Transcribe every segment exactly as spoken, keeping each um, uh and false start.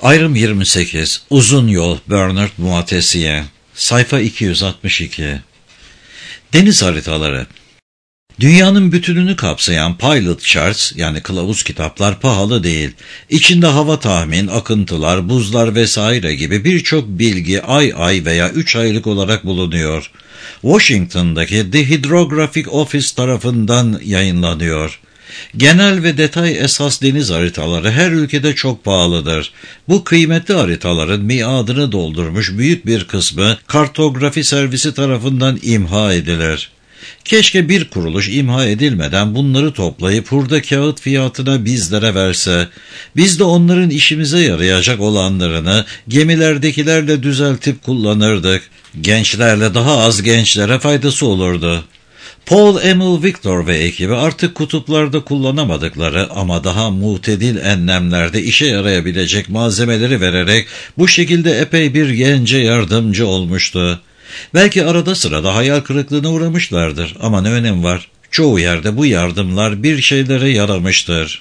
Ayrım yirmi sekiz. Uzun Yol, Bernard Moitessier. Sayfa iki yüz altmış iki. Deniz haritaları. Dünyanın bütününü kapsayan Pilot Charts, yani kılavuz kitaplar pahalı değil. İçinde hava tahmin, akıntılar, buzlar vesaire gibi birçok bilgi ay ay veya üç aylık olarak bulunuyor. Washington'daki The Hydrographic Office tarafından yayınlanıyor. Genel ve detay esas deniz haritaları her ülkede çok pahalıdır. Bu kıymetli haritaların miadını doldurmuş büyük bir kısmı kartografi servisi tarafından imha edilir. Keşke bir kuruluş imha edilmeden bunları toplayıp hurda kağıt fiyatına bizlere verse, biz de onların işimize yarayacak olanlarını gemilerdekilerle düzeltip kullanırdık. Gençlerle daha az gençlere faydası olurdu. Paul Emil Victor ve ekibi artık kutuplarda kullanamadıkları ama daha mutedil enlemlerde işe yarayabilecek malzemeleri vererek bu şekilde epey bir gence yardımcı olmuştu. Belki arada sırada hayal kırıklığına uğramışlardır ama ne önemi var? Çoğu yerde bu yardımlar bir şeylere yaramıştır.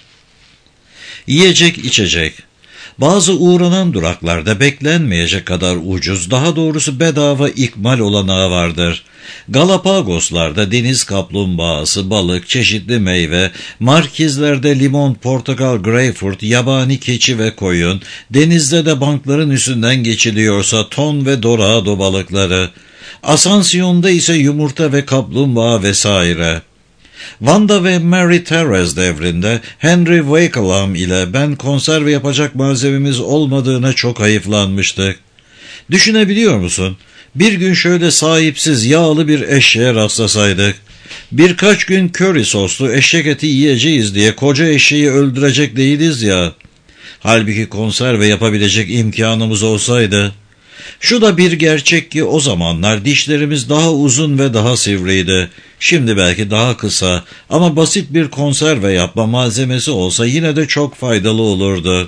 Yiyecek içecek. Bazı uğranan duraklarda beklenmeyecek kadar ucuz, daha doğrusu bedava ikmal olanağı vardır. Galapagoslarda deniz kaplumbağası, balık, çeşitli meyve, Markizlerde limon, portakal, greyfurt, yabani keçi ve koyun, denizde de bankların üstünden geçiliyorsa ton ve dorado balıkları, Asansiyon'da ise yumurta ve kaplumbağa vesaire. Wanda ve Mary Therese devrinde Henry Wakelam ile ben konserve yapacak malzememiz olmadığına çok hayıflanmıştık. Düşünebiliyor musun? Bir gün şöyle sahipsiz yağlı bir eşeğe rastlasaydık. Birkaç gün köri soslu eşek eti yiyeceğiz diye koca eşeği öldürecek değiliz ya. Halbuki konserve yapabilecek imkanımız olsaydı. Şu da bir gerçek ki o zamanlar dişlerimiz daha uzun ve daha sivriydi. Şimdi belki daha kısa ama basit bir konserve yapma malzemesi olsa yine de çok faydalı olurdu.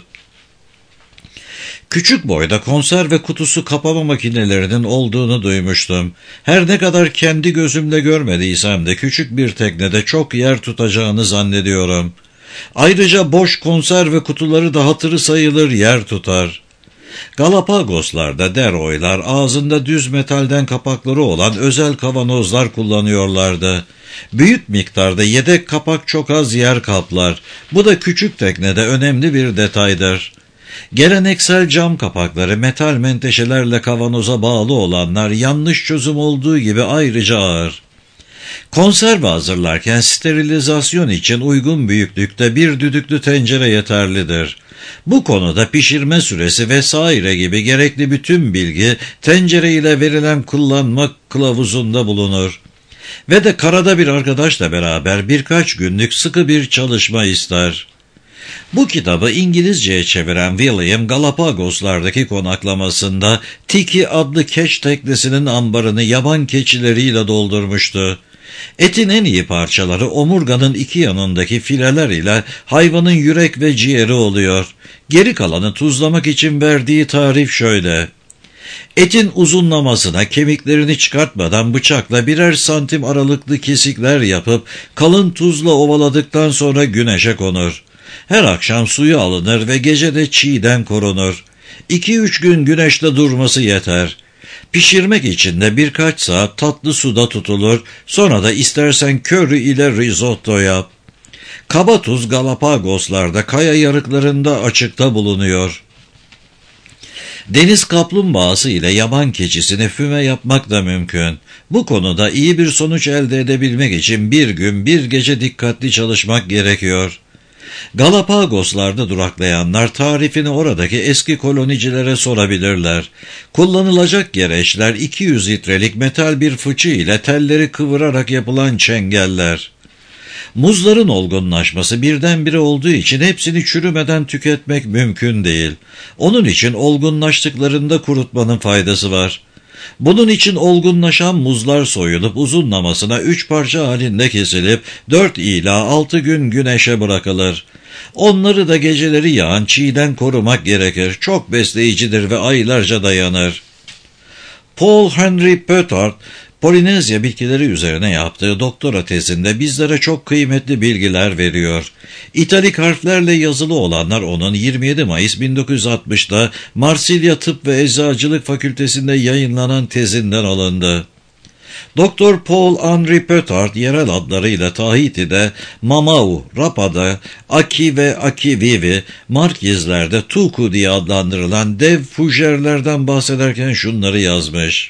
Küçük boyda konserve kutusu kapama makinelerinin olduğunu duymuştum. Her ne kadar kendi gözümle görmediysem de küçük bir teknede çok yer tutacağını zannediyorum. Ayrıca boş konserve kutuları da hatırı sayılır yer tutar. Galapagoslarda deroylar ağzında düz metalden kapakları olan özel kavanozlar kullanıyorlardı. Büyük miktarda yedek kapak çok az yer kaplar. Bu da küçük teknede önemli bir detaydır. Geleneksel cam kapakları metal menteşelerle kavanoza bağlı olanlar yanlış çözüm olduğu gibi ayrıca ağır. Konserve hazırlarken sterilizasyon için uygun büyüklükte bir düdüklü tencere yeterlidir. Bu konuda pişirme süresi vesaire gibi gerekli bütün bilgi tencere ile verilen kullanma kılavuzunda bulunur. Ve de karada bir arkadaşla beraber birkaç günlük sıkı bir çalışma ister. Bu kitabı İngilizceye çeviren William Galapagoslardaki konaklamasında Tiki adlı keş teknesinin ambarını yaban keçileriyle doldurmuştu. Etin en iyi parçaları omurganın iki yanındaki fileler ile hayvanın yürek ve ciğeri oluyor. Geri kalanı tuzlamak için verdiği tarif şöyle. Etin uzunlamasına kemiklerini çıkartmadan bıçakla birer santim aralıklı kesikler yapıp kalın tuzla ovaladıktan sonra güneşe konur. Her akşam suyu alınır ve gece de çiğden korunur. İki üç gün güneşte durması yeter. Pişirmek için de birkaç saat tatlı suda tutulur, sonra da istersen köri ile risotto yap. Kaba tuz Galapagoslarda kaya yarıklarında açıkta bulunuyor. Deniz kaplumbağası ile yaban keçisini füme yapmak da mümkün. Bu konuda iyi bir sonuç elde edebilmek için bir gün bir gece dikkatli çalışmak gerekiyor. Galapagoslarda duraklayanlar tarifini oradaki eski kolonicilere sorabilirler. Kullanılacak gereçler iki yüz litrelik metal bir fıçı ile telleri kıvırarak yapılan çengeller. Muzların olgunlaşması birdenbire olduğu için hepsini çürümeden tüketmek mümkün değil. Onun için olgunlaştıklarında kurutmanın faydası var. Bunun için olgunlaşan muzlar soyulup uzunlamasına üç parça halinde kesilip dört ila altı gün güneşe bırakılır. Onları da geceleri yağan çiğden korumak gerekir. Çok besleyicidir ve aylarca dayanır. Paul Henry Petard, Polinezya bitkileri üzerine yaptığı doktora tezinde bizlere çok kıymetli bilgiler veriyor. İtalik harflerle yazılı olanlar onun yirmi yedi Mayıs bin dokuz yüz altmış'ta Marsilya Tıp ve Eczacılık Fakültesi'nde yayınlanan tezinden alındı. Doktor Paul Henri Petard yerel adlarıyla Tahiti'de Mamau, Rapa'da Aki ve Akivivi, Markizler'de Tuku diye adlandırılan dev fujerlerden bahsederken şunları yazmış.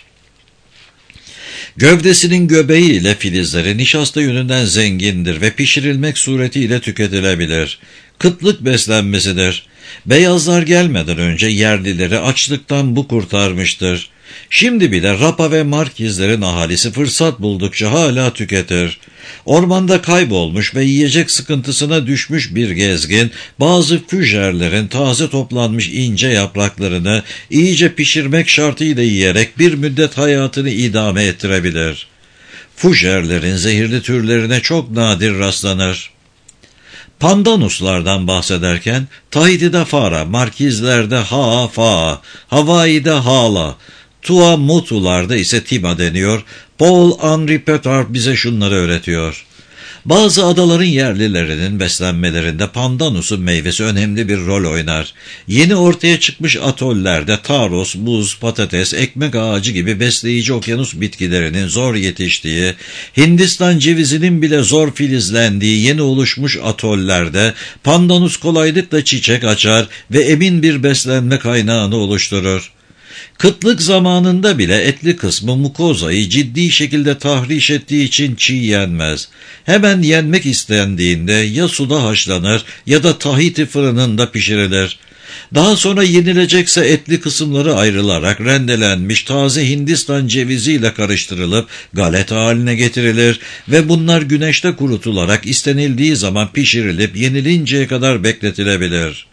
Gövdesinin göbeği ile filizleri nişasta yönünden zengindir ve pişirilmek suretiyle tüketilebilir. Kıtlık beslenmesidir. Beyazlar gelmeden önce yerlileri açlıktan bu kurtarmıştır. Şimdi bile Rapa ve Markizlerin ahalisi fırsat buldukça hala tüketir. Ormanda kaybolmuş ve yiyecek sıkıntısına düşmüş bir gezgin, bazı füjerlerin taze toplanmış ince yapraklarını iyice pişirmek şartıyla yiyerek bir müddet hayatını idame ettirebilir. Füjerlerin zehirli türlerine çok nadir rastlanır. Pandanuslardan bahsederken Tahiti'de Fara, Markizler'de Haa Faa, Hawaii'de Hala, Tuamotu'larda ise Tima deniyor. Paul Henri Petard bize şunları öğretiyor. Bazı adaların yerlilerinin beslenmelerinde pandanusun meyvesi önemli bir rol oynar. Yeni ortaya çıkmış atollerde taros, buz, patates, ekmek ağacı gibi besleyici okyanus bitkilerinin zor yetiştiği, Hindistan cevizinin bile zor filizlendiği yeni oluşmuş atollerde pandanus kolaylıkla çiçek açar ve emin bir beslenme kaynağını oluşturur. Kıtlık zamanında bile etli kısmı mukozayı ciddi şekilde tahriş ettiği için çiğ yenmez. Hemen yenmek istendiğinde ya suda haşlanır ya da Tahiti fırınında pişirilir. Daha sonra yenilecekse etli kısımları ayrılarak rendelenmiş taze Hindistan ceviziyle karıştırılıp galeta haline getirilir ve bunlar güneşte kurutularak istenildiği zaman pişirilip yenilinceye kadar bekletilebilir.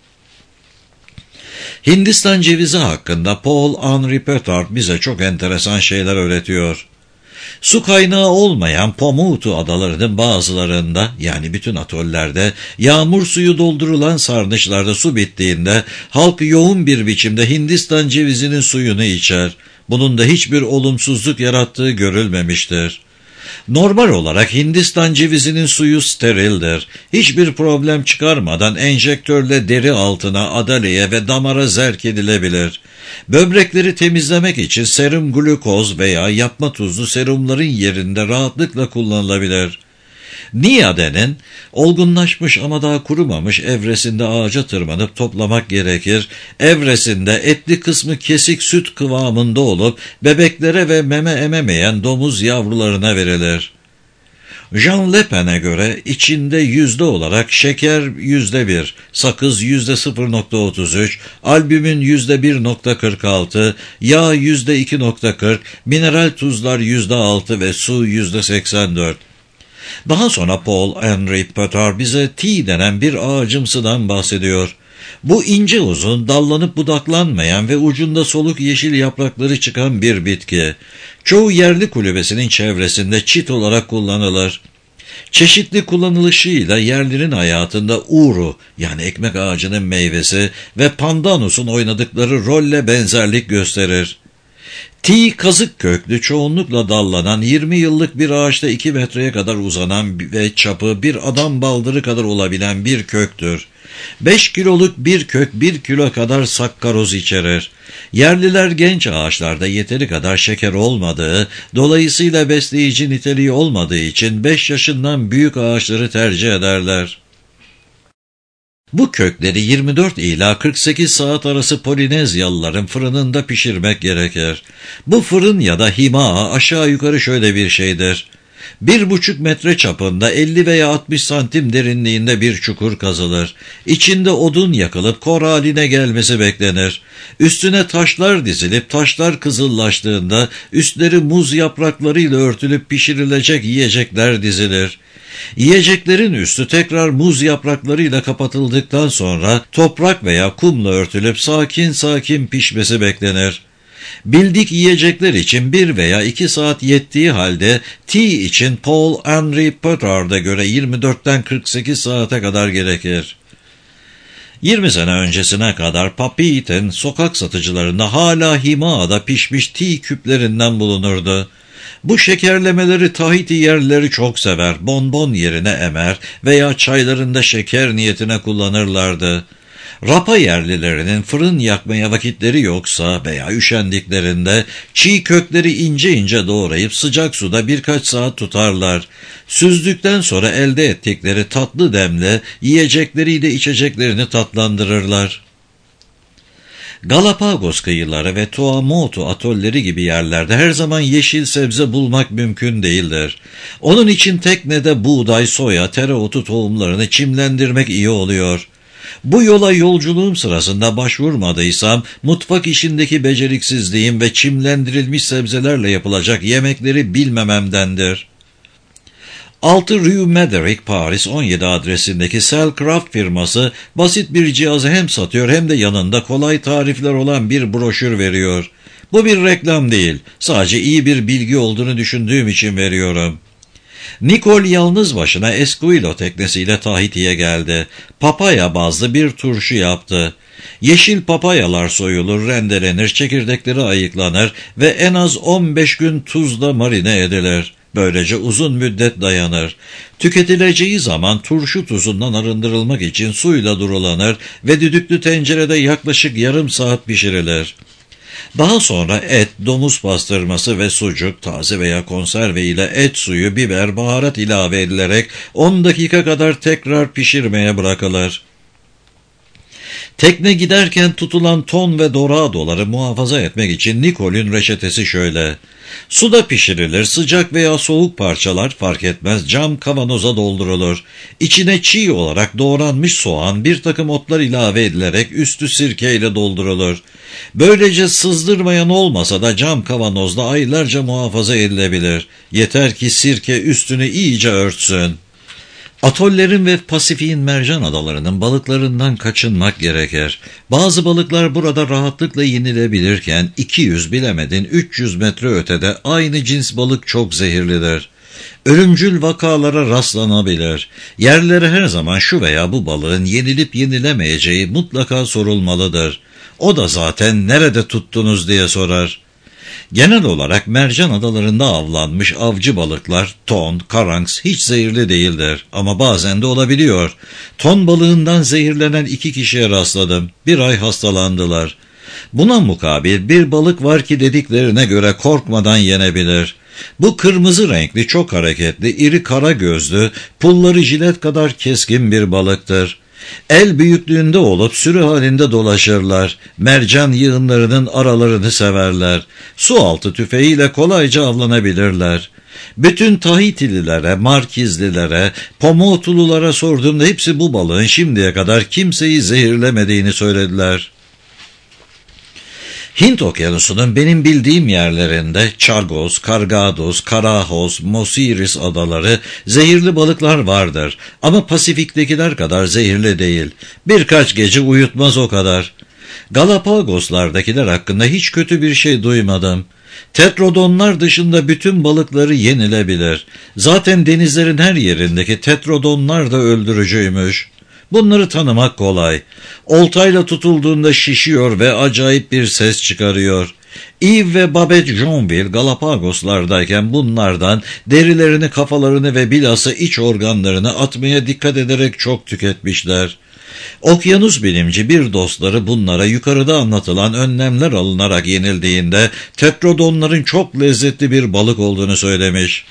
Hindistan cevizi hakkında Paul Henri Petard bize çok enteresan şeyler öğretiyor. Su kaynağı olmayan Pomotu adalarının bazılarında, yani bütün atollerde, yağmur suyu doldurulan sarnıçlarda su bittiğinde halk yoğun bir biçimde Hindistan cevizinin suyunu içer. Bunun da hiçbir olumsuzluk yarattığı görülmemiştir. Normal olarak Hindistan cevizinin suyu sterildir. Hiçbir problem çıkarmadan enjektörle deri altına, adaleye ve damara zerk edilebilir. Böbrekleri temizlemek için serum glukoz veya yapma tuzlu serumların yerinde rahatlıkla kullanılabilir. Niade'nin olgunlaşmış ama daha kurumamış evresinde ağaca tırmanıp toplamak gerekir. Evresinde etli kısmı kesik süt kıvamında olup bebeklere ve meme ememeyen domuz yavrularına verilir. Jean Lepen'e göre içinde yüzde olarak şeker yüzde bir, sakız yüzde sıfır virgül otuz üç, albümin yüzde bir virgül kırk altı, yağ yüzde iki virgül kırk, mineral tuzlar yüzde altı ve su yüzde seksen dört. Daha sonra Paul Henri Petard bize tea denen bir ağacımsıdan bahsediyor. Bu ince uzun, dallanıp budaklanmayan ve ucunda soluk yeşil yaprakları çıkan bir bitki. Çoğu yerli kulübesinin çevresinde çit olarak kullanılır. Çeşitli kullanılışıyla yerlinin hayatında uru, yani ekmek ağacının meyvesi ve pandanus'un oynadıkları rolle benzerlik gösterir. Tea kazık köklü, çoğunlukla dallanan, yirmi yıllık bir ağaçta iki metreye kadar uzanan ve çapı bir adam baldırı kadar olabilen bir köktür. beş kiloluk bir kök bir kilo kadar sakkaroz içerir. Yerliler genç ağaçlarda yeteri kadar şeker olmadığı, dolayısıyla besleyici niteliği olmadığı için beş yaşından büyük ağaçları tercih ederler. Bu kökleri yirmi dört ila kırk sekiz saat arası Polinezyalıların fırınında pişirmek gerekir. Bu fırın ya da himaa aşağı yukarı şöyle bir şeydir. Bir buçuk metre çapında elli veya altmış santim derinliğinde bir çukur kazılır. İçinde odun yakılıp kor haline gelmesi beklenir. Üstüne taşlar dizilip taşlar kızıllaştığında üstleri muz yapraklarıyla örtülüp pişirilecek yiyecekler dizilir. Yiyeceklerin üstü tekrar muz yapraklarıyla kapatıldıktan sonra toprak veya kumla örtülüp sakin sakin pişmesi beklenir. Bildik yiyecekler için bir veya iki saat yettiği halde tea için Paul Henri Petard'a göre yirmi dörtten kırk sekiz saate kadar gerekir. yirmi sene öncesine kadar Papeet'in sokak satıcılarında hala himaada pişmiş tea küplerinden bulunurdu. Bu şekerlemeleri Tahiti yerlileri çok sever, bonbon yerine emer veya çaylarında şeker niyetine kullanırlardı. Rapa yerlilerinin fırın yakmaya vakitleri yoksa veya üşendiklerinde çiğ kökleri ince ince doğrayıp sıcak suda birkaç saat tutarlar. Süzdükten sonra elde ettikleri tatlı demle yiyecekleriyle içeceklerini tatlandırırlar. Galapagos kıyıları ve Tuamotu atolleri gibi yerlerde her zaman yeşil sebze bulmak mümkün değildir. Onun için teknede buğday, soya, tereotu tohumlarını çimlendirmek iyi oluyor. Bu yola yolculuğum sırasında başvurmadıysam mutfak işindeki beceriksizliğim ve çimlendirilmiş sebzelerle yapılacak yemekleri bilmememdendir. altı Rue Mederic, Paris on yedi adresindeki Cellcraft firması basit bir cihazı hem satıyor hem de yanında kolay tarifler olan bir broşür veriyor. Bu bir reklam değil, sadece iyi bir bilgi olduğunu düşündüğüm için veriyorum. Nicole yalnız başına Esquilo teknesiyle Tahiti'ye geldi. Papaya bazlı bir turşu yaptı. Yeşil papayalar soyulur, rendelenir, çekirdekleri ayıklanır ve en az on beş gün tuzla marine edilir. Böylece uzun müddet dayanır. Tüketileceği zaman turşu tuzundan arındırılmak için suyla durulanır ve düdüklü tencerede yaklaşık yarım saat pişirilir. Daha sonra et, domuz pastırması ve sucuk, taze veya konserve ile et suyu, biber, baharat ilave edilerek on dakika kadar tekrar pişirmeye bırakılır. Tekne giderken tutulan ton ve doradoları muhafaza etmek için Nicole'ün reçetesi şöyle: suda pişirilir, sıcak veya soğuk parçalar fark etmez cam kavanoza doldurulur. İçine çiğ olarak doğranmış soğan, bir takım otlar ilave edilerek üstü sirkeyle doldurulur. Böylece sızdırmayan olmasa da cam kavanozda aylarca muhafaza edilebilir. Yeter ki sirke üstünü iyice örtsün. Atollerin ve Pasifik'in mercan adalarının balıklarından kaçınmak gerekir. Bazı balıklar burada rahatlıkla yenilebilirken iki yüz bilemedin üç yüz metre ötede aynı cins balık çok zehirlidir. Ölümcül vakalara rastlanabilir. Yerlere her zaman şu veya bu balığın yenilip yenilemeyeceği mutlaka sorulmalıdır. O da zaten nerede tuttunuz diye sorar. Genel olarak mercan adalarında avlanmış avcı balıklar, ton, karanks hiç zehirli değildir ama bazen de olabiliyor. Ton balığından zehirlenen iki kişiye rastladım. Bir ay hastalandılar. Buna mukabil bir balık var ki dediklerine göre korkmadan yenebilir. Bu kırmızı renkli, çok hareketli, iri kara gözlü, pulları jilet kadar keskin bir balıktır. El büyüklüğünde olup sürü halinde dolaşırlar. Mercan yığınlarının aralarını severler. Sualtı tüfeğiyle kolayca avlanabilirler. Bütün Tahitililere, Markizlilere, Pomotululara sorduğumda hepsi bu balığın şimdiye kadar kimseyi zehirlemediğini söylediler. Hint Okyanusu'nun benim bildiğim yerlerinde Chagos, Kargados, Karahos, Mosiris adaları zehirli balıklar vardır ama Pasifik'tekiler kadar zehirli değil. Birkaç gece uyutmaz o kadar. Galapagoslardakiler hakkında hiç kötü bir şey duymadım. Tetrodonlar dışında bütün balıkları yenilebilir. Zaten denizlerin her yerindeki tetrodonlar da öldürücüymüş. Bunları tanımak kolay. Oltayla tutulduğunda şişiyor ve acayip bir ses çıkarıyor. Yves ve Babette Joinville Galapagoslardayken bunlardan derilerini, kafalarını ve bilhassa iç organlarını atmaya dikkat ederek çok tüketmişler. Okyanus bilimci bir dostları bunlara yukarıda anlatılan önlemler alınarak yenildiğinde tetrodonların çok lezzetli bir balık olduğunu söylemiş.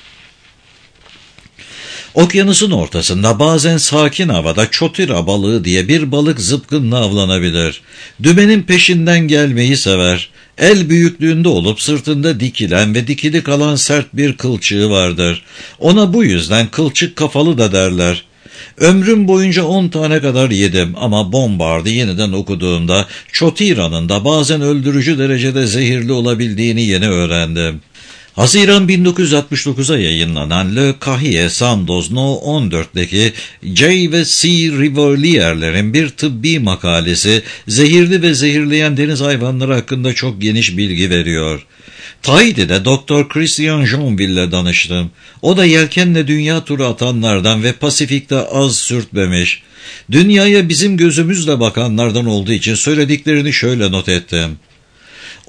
Okyanusun ortasında bazen sakin havada çotira balığı diye bir balık zıpkınla avlanabilir. Dümenin peşinden gelmeyi sever. El büyüklüğünde olup sırtında dikilen ve dikili kalan sert bir kılçığı vardır. Ona bu yüzden kılçık kafalı da derler. Ömrüm boyunca on tane kadar yedim ama Bombard'ı yeniden okuduğumda çotira'nın da bazen öldürücü derecede zehirli olabildiğini yeni öğrendim. Haziran bin dokuz yüz altmış dokuza yayınlanan Le Cahier Sandoz No on dörtteki J ve C. Rivolier'lerin bir tıbbi makalesi zehirli ve zehirleyen deniz hayvanları hakkında çok geniş bilgi veriyor. Tahiti'de Doktor Christian Joinville'le danıştım. O da yelkenle dünya turu atanlardan ve Pasifik'te az sürtmemiş. Dünyaya bizim gözümüzle bakanlardan olduğu için söylediklerini şöyle not ettim.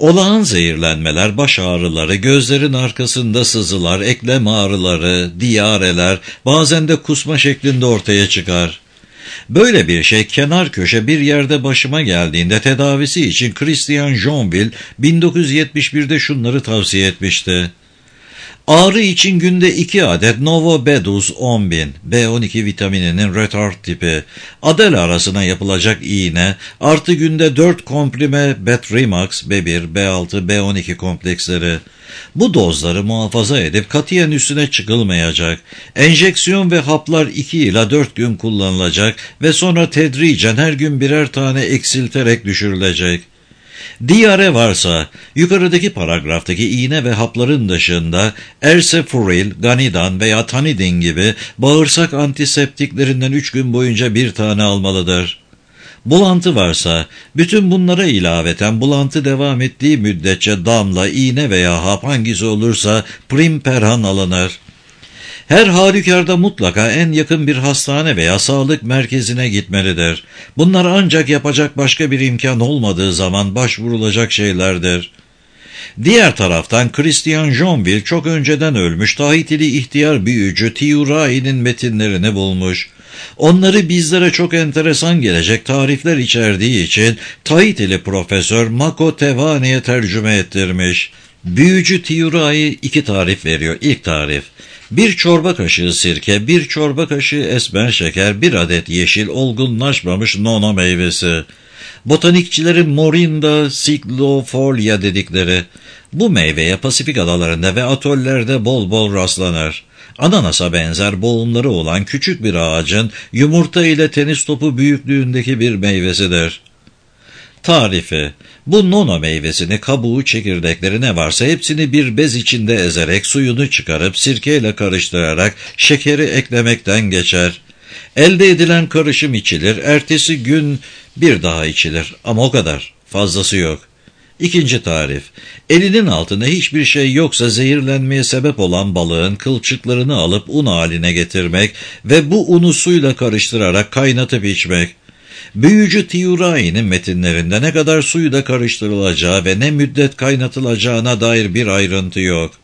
Olağan zehirlenmeler, baş ağrıları, gözlerin arkasında sızılar, eklem ağrıları, diyareler, bazen de kusma şeklinde ortaya çıkar. Böyle bir şey kenar köşe bir yerde başıma geldiğinde tedavisi için Christian Jonville bin dokuz yüz yetmiş birde şunları tavsiye etmişti. Ağrı için günde iki adet Novobeduz on bin, B on iki vitamininin retard tipi, Adel arasına yapılacak iğne, artı günde dört komprime Betrimax, B bir, B altı, B on iki kompleksleri. Bu dozları muhafaza edip katiyen üstüne çıkılmayacak. Enjeksiyon ve haplar iki ila dört gün kullanılacak ve sonra tedricen her gün birer tane eksilterek düşürülecek. Diyare varsa, yukarıdaki paragraftaki iğne ve hapların dışında Ersepril, Ganidan veya Tanidin gibi bağırsak antiseptiklerinden üç gün boyunca bir tane almalıdır. Bulantı varsa, bütün bunlara ilaveten bulantı devam ettiği müddetçe damla, iğne veya hap hangisi olursa Primperhan alınır. Her halükarda mutlaka en yakın bir hastane veya sağlık merkezine gitmelidir. Bunlar ancak yapacak başka bir imkan olmadığı zaman başvurulacak şeylerdir. Diğer taraftan Christian Jonville çok önceden ölmüş Tahitili ihtiyar büyücü Tiurai'nin metinlerini bulmuş. Onları bizlere çok enteresan gelecek tarifler içerdiği için Tahitili profesör Mako Tevane'ye tercüme ettirmiş. Büyücü Tiurai iki tarif veriyor. İlk tarif: bir çorba kaşığı sirke, bir çorba kaşığı esmer şeker, bir adet yeşil olgunlaşmamış nono meyvesi. Botanikçilerin Morinda cyclofolia dedikleri. Bu meyveye Pasifik adalarında ve atollerde bol bol rastlanır. Ananasa benzer boğumları olan küçük bir ağacın yumurta ile tenis topu büyüklüğündeki bir meyvesidir. Tarifi: bu nono meyvesini, kabuğu, çekirdekleri ne varsa hepsini bir bez içinde ezerek suyunu çıkarıp sirkeyle karıştırarak şekeri eklemekten geçer. Elde edilen karışım içilir, ertesi gün bir daha içilir ama o kadar, fazlası yok. İkinci tarif: elinin altında hiçbir şey yoksa zehirlenmeye sebep olan balığın kılçıklarını alıp un haline getirmek ve bu unu suyla karıştırarak kaynatıp içmek. Büyücü Tiurai'nin metinlerinde ne kadar suyla karıştırılacağı ve ne müddet kaynatılacağına dair bir ayrıntı yok.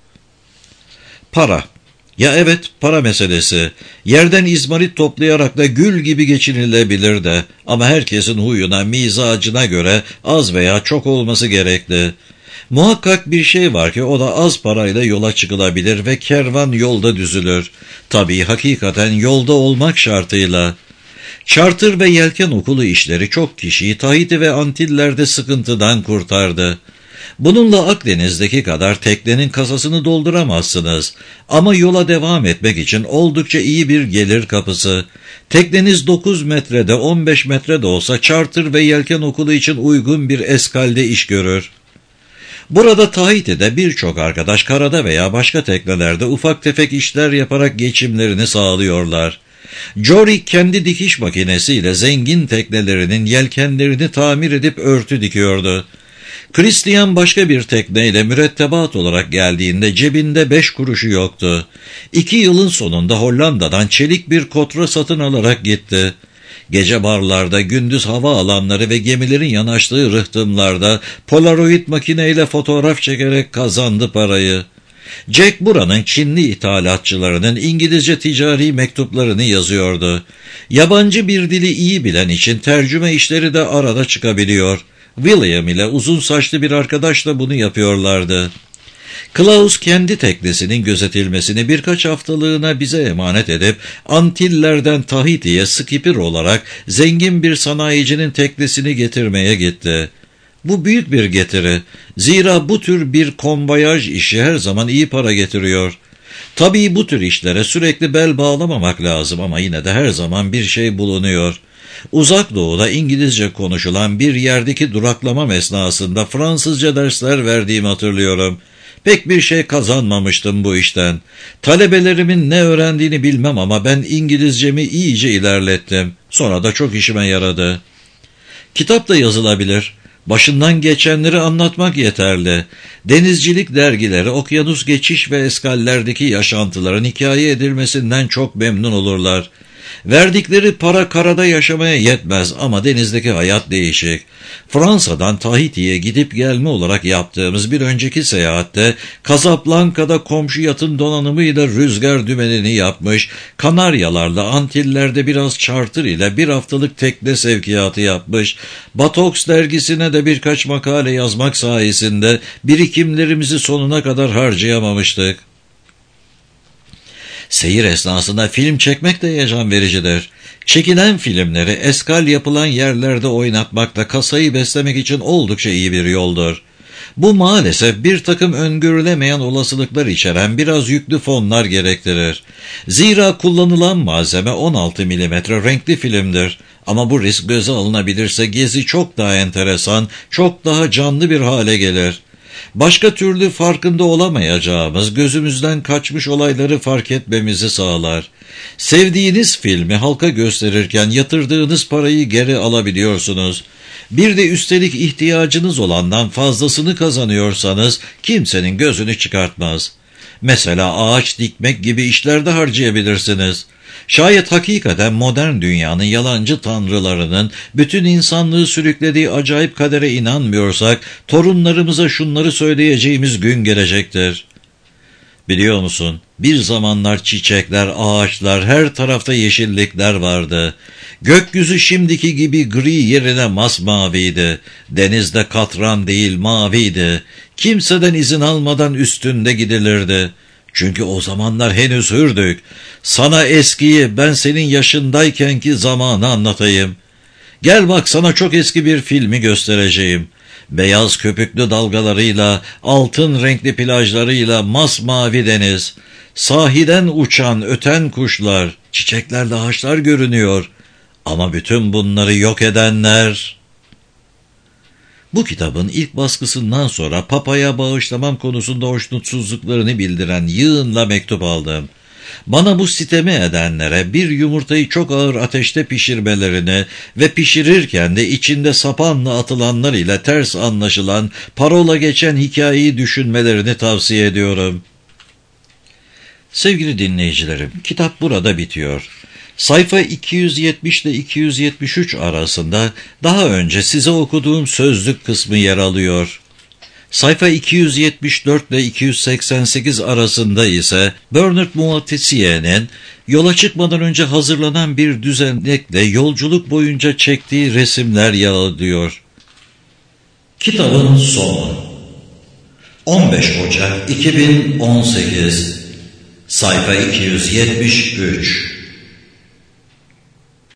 Para. Ya evet, para meselesi. Yerden izmarit toplayarak da gül gibi geçinilebilir de ama herkesin huyuna, mizacına göre az veya çok olması gerekli. Muhakkak bir şey var ki o da az parayla yola çıkılabilir ve kervan yolda düzülür. Tabii hakikaten yolda olmak şartıyla. Charter ve yelken okulu işleri çok kişiyi Tahiti ve Antillerde sıkıntıdan kurtardı. Bununla Akdeniz'deki kadar teknenin kasasını dolduramazsınız. Ama yola devam etmek için oldukça iyi bir gelir kapısı. Tekneniz dokuz metrede, on beş metrede olsa charter ve yelken okulu için uygun bir eskalde iş görür. Burada Tahiti'de birçok arkadaş karada veya başka teknelerde ufak tefek işler yaparak geçimlerini sağlıyorlar. Jory kendi dikiş makinesiyle zengin teknelerinin yelkenlerini tamir edip örtü dikiyordu. Christian başka bir tekneyle mürettebat olarak geldiğinde cebinde beş kuruşu yoktu. İki yılın sonunda Hollanda'dan çelik bir kotra satın alarak gitti. Gece barlarda, gündüz hava alanları ve gemilerin yanaştığı rıhtımlarda polaroid makineyle fotoğraf çekerek kazandı parayı. Jack buranın Çinli ithalatçılarının İngilizce ticari mektuplarını yazıyordu. Yabancı bir dili iyi bilen için tercüme işleri de arada çıkabiliyor. William ile uzun saçlı bir arkadaş da bunu yapıyorlardı. Klaus kendi teknesinin gözetilmesini birkaç haftalığına bize emanet edip Antiller'den Tahiti'ye skipper olarak zengin bir sanayicinin teknesini getirmeye gitti. Bu büyük bir getiri. Zira bu tür bir konvoyaj işi her zaman iyi para getiriyor. Tabii bu tür işlere sürekli bel bağlamamak lazım ama yine de her zaman bir şey bulunuyor. Uzak Doğu'da İngilizce konuşulan bir yerdeki duraklama esnasında Fransızca dersler verdiğimi hatırlıyorum. Pek bir şey kazanmamıştım bu işten. Talebelerimin ne öğrendiğini bilmem ama ben İngilizcemi iyice ilerlettim. Sonra da çok işime yaradı. Kitap da yazılabilir. Başından geçenleri anlatmak yeterli. Denizcilik dergileri okyanus geçiş ve eskallerdeki yaşantıların hikaye edilmesinden çok memnun olurlar. Verdikleri para karada yaşamaya yetmez ama denizdeki hayat değişik. Fransa'dan Tahiti'ye gidip gelme olarak yaptığımız bir önceki seyahatte Casablanca'da komşu yatın donanımıyla rüzgar dümenini yapmış, Kanaryalarla Antillerde biraz charter ile bir haftalık tekne sevkiyatı yapmış, Batox dergisine de birkaç makale yazmak sayesinde birikimlerimizi sonuna kadar harcayamamıştık. Seyir esnasında film çekmek de heyecan vericidir. Çekilen filmleri eskal yapılan yerlerde oynatmakla kasayı beslemek için oldukça iyi bir yoldur. Bu maalesef bir takım öngörülemeyen olasılıklar içeren biraz yüklü fonlar gerektirir. Zira kullanılan malzeme on altı milimetre renkli filmdir. Ama bu risk göze alınabilirse gezi çok daha enteresan, çok daha canlı bir hale gelir. Başka türlü farkında olamayacağımız, gözümüzden kaçmış olayları fark etmemizi sağlar. Sevdiğiniz filmi halka gösterirken yatırdığınız parayı geri alabiliyorsunuz. Bir de üstelik ihtiyacınız olandan fazlasını kazanıyorsanız kimsenin gözünü çıkartmaz. Mesela ağaç dikmek gibi işlerde harcayabilirsiniz. Şayet hakikaten modern dünyanın yalancı tanrılarının bütün insanlığı sürüklediği acayip kadere inanmıyorsak, torunlarımıza şunları söyleyeceğimiz gün gelecektir. Biliyor musun, bir zamanlar çiçekler, ağaçlar, her tarafta yeşillikler vardı. Gökyüzü şimdiki gibi gri yerine masmaviydi. Denizde katran değil maviydi. Kimseden izin almadan üstünde gidilirdi. Çünkü o zamanlar henüz hürdük. Sana eskiyi, ben senin yaşındaykenki zamanı anlatayım. Gel bak, sana çok eski bir filmi göstereceğim. Beyaz köpüklü dalgalarıyla, altın renkli plajlarıyla, masmavi deniz. Sahiden uçan, öten kuşlar, çiçeklerle ağaçlar görünüyor. Ama bütün bunları yok edenler... Bu kitabın ilk baskısından sonra Papa'ya bağışlamam konusunda hoşnutsuzluklarını bildiren yığınla mektup aldım. Bana bu sitemi edenlere bir yumurtayı çok ağır ateşte pişirmelerini ve pişirirken de içinde sapanla atılanlar ile ters anlaşılan, parola geçen hikayeyi düşünmelerini tavsiye ediyorum. Sevgili dinleyicilerim, kitap burada bitiyor. Sayfa iki yüz yetmiş ile iki yüz yetmiş üç arasında daha önce size okuduğum sözlük kısmı yer alıyor. Sayfa iki yüz yetmiş dört ile iki yüz seksen sekiz arasında ise Bernard Moitessier'in yola çıkmadan önce hazırlanan bir düzenekle yolculuk boyunca çektiği resimler yer alıyor. Kitabın sonu on beş Ocak iki bin on sekiz, sayfa iki yüz yetmiş üç.